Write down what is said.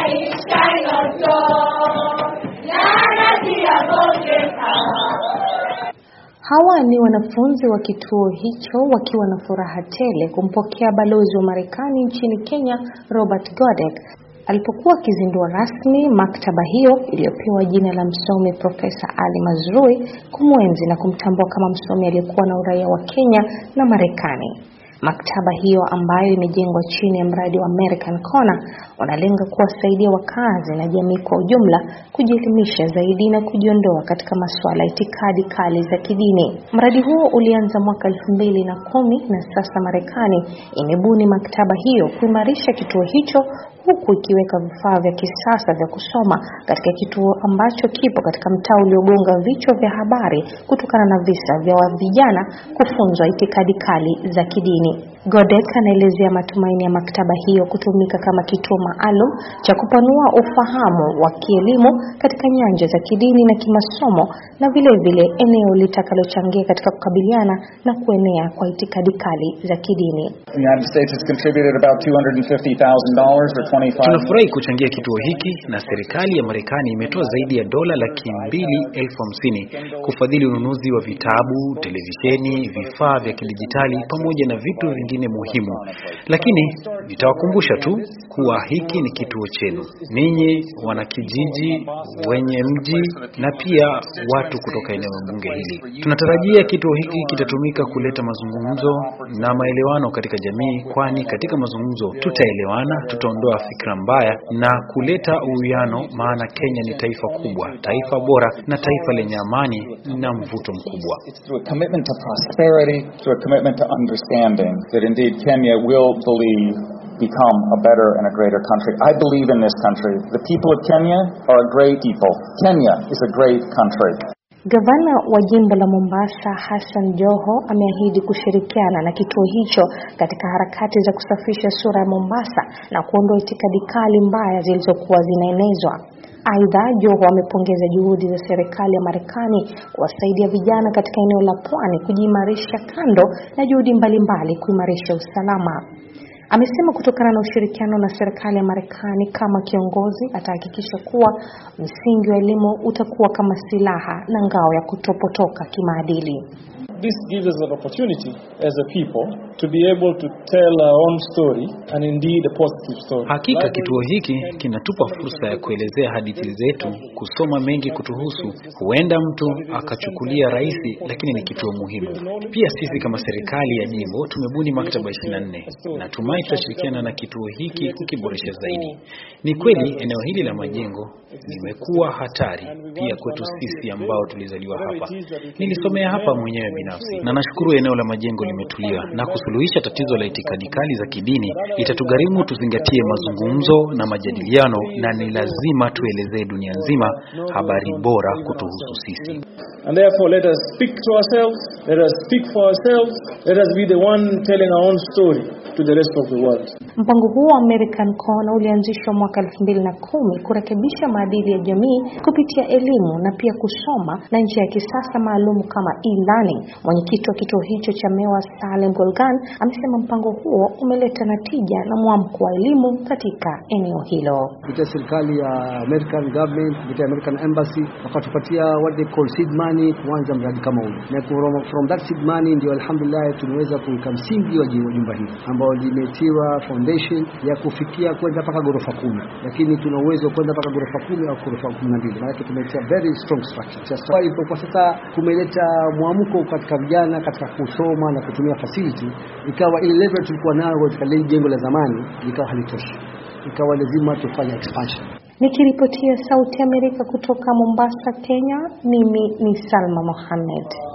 Hawa ni wanafunzi wa kituo hicho wakiwa na furaha tele kumpokea balozi wa Marekani nchini Kenya, Robert Godek, alipokuwa akizindua rasmi maktaba hiyo iliyopewa jina la msomi Profesa Ali Mazrui, kumwenzi na kumtambua kama msomi aliyekuwa na uraia wa Kenya na Marekani. Maktaba hiyo ambayo imejengwa chini ya mradi wa American Corner unalenga kuwasaidia wakazi na jamii kwa ujumla kujielimisha zaidi na kujiondoa katika masuala ya itikadi kali za kidini. Mradi huo ulianza mwaka 2010 na sasa Marekani imebuni maktaba hiyo kuimarisha kituo hicho, huku ikiweka vifaa vya kisasa vya kusoma katika kituo ambacho kipo katika mtaa uliogonga vichwa vya habari kutokana na visa vya vijana kufunzwa itikadi kali za kidini. Godek anaelezea matumaini ya maktaba hiyo kutumika kama kituo maalum cha kupanua ufahamu wa kielimu katika nyanja za kidini na kimasomo, na vile vile eneo litakalochangia katika kukabiliana na kuenea kwa itikadi kali za kidini. The United States has contributed about $250,000 or 25. Tunafurahi kuchangia kituo hiki, na serikali ya Marekani imetoa zaidi ya $250,000 kufadhili ununuzi wa vitabu, televisheni, vifaa vya kidijitali pamoja na vitu vingine muhimu. Lakini nitawakumbusha tu kuwa hiki ni kituo chenu, ninyi wanakijiji, wenye mji na pia watu kutoka eneo bunge hili. Tunatarajia kituo hiki kitatumika kuleta mazungumzo na maelewano katika jamii, kwani katika mazungumzo tutaelewana, tutaondoa fikra mbaya na kuleta uwiano, maana Kenya ni taifa kubwa, taifa bora na taifa lenye amani na mvuto mkubwa. It's a commitment to prosperity, to a commitment to understanding that indeed Kenya will become a better and a greater country. I believe in this country. The people of Kenya are a great people. Kenya is a great country. Gavana wa jimbo la Mombasa, Hassan Joho, ameahidi kushirikiana na kituo hicho katika harakati za kusafisha sura ya Mombasa na kuondoa itikadi kali mbaya zilizokuwa zinaenezwa. Aidha, Joho amepongeza juhudi za serikali ya Marekani kuwasaidia vijana katika eneo la Pwani kujiimarisha, kando na juhudi mbalimbali kuimarisha usalama. Amesema kutokana na ushirikiano na serikali ya Marekani, kama kiongozi atahakikisha kuwa msingi wa elimu utakuwa kama silaha na ngao ya kutopotoka kimaadili. This gives us an opportunity as a people to be able to tell our own story, and indeed a positive story. Hakika kituo hiki kinatupa fursa ya kuelezea hadithi zetu, kusoma mengi kutuhusu. Huenda mtu akachukulia rahisi, lakini ni kituo muhimu. Pia sisi kama serikali ya jimbo tumebuni maktaba 24. Natumai tutashirikiana na kituo hiki kukiboresha zaidi. Ni kweli eneo hili la majengo limekuwa hatari pia kwetu sisi ambao tulizaliwa hapa. Nilisomea hapa mwenyewe binafsi, na nashukuru eneo la majengo limetulia, na kusuluhisha tatizo la itikadi kali za kidini itatugharimu tuzingatie mazungumzo na majadiliano, na ni lazima tuelezee dunia nzima habari bora kutuhusu sisi. And therefore let us speak to ourselves, let us speak for ourselves, let us be the one telling our own story to the rest of the world. Mpango huo wa American Corner ulianzishwa mwaka 2010 kurekebisha maadili ya jamii kupitia elimu na pia kusoma na njia ya kisasa maalum kama e-learning. Mwenyekiti wa kituo hicho cha Mewa, Salem Golgan, amesema mpango huo umeleta natija na mwamko wa elimu katika eneo hilo. Kupitia serikali ya American government, kupitia American embassy, wakatupatia what they call seed money kuanza mradi kama huu. Na from that seed money ndio alhamdulillah tumeweza kuweka msingi wa jumba hili ambao limetiwa foundation ya kufikia kwenda mpaka ghorofa 10, lakini tuna uwezo kwenda mpaka ghorofa 10 au ghorofa 12. Maana tumetia very strong structure. Kwa sasa kumeleta mwamko katika vijana katika kusoma na kutumia facility. Ikawa ile level tulikuwa nayo katika lile jengo la zamani ikawa halitoshi, ikawa lazima tufanye expansion. Nikiripotia Sauti ya Amerika kutoka Mombasa, Kenya, mimi ni Salma Mohamed.